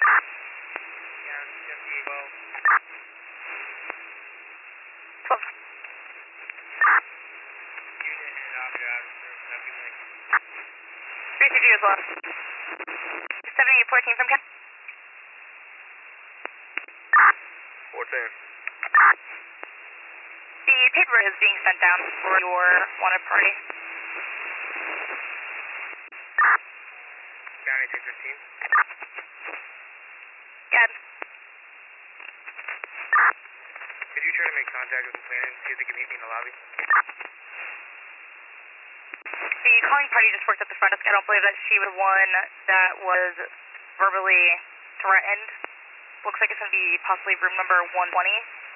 Yeah, 7812. 12. Unit and Aviat, Happy Link. 3CG as well. 7814 from Ken. 410. The paper is being sent down for your wanted party. County 215. Gad. Could you try to make contact with McLennan and see if they can meet me in the lobby? The calling party just worked at the front desk. I don't believe that she was one that was verbally threatened. Looks like it's going to be possibly room number 120.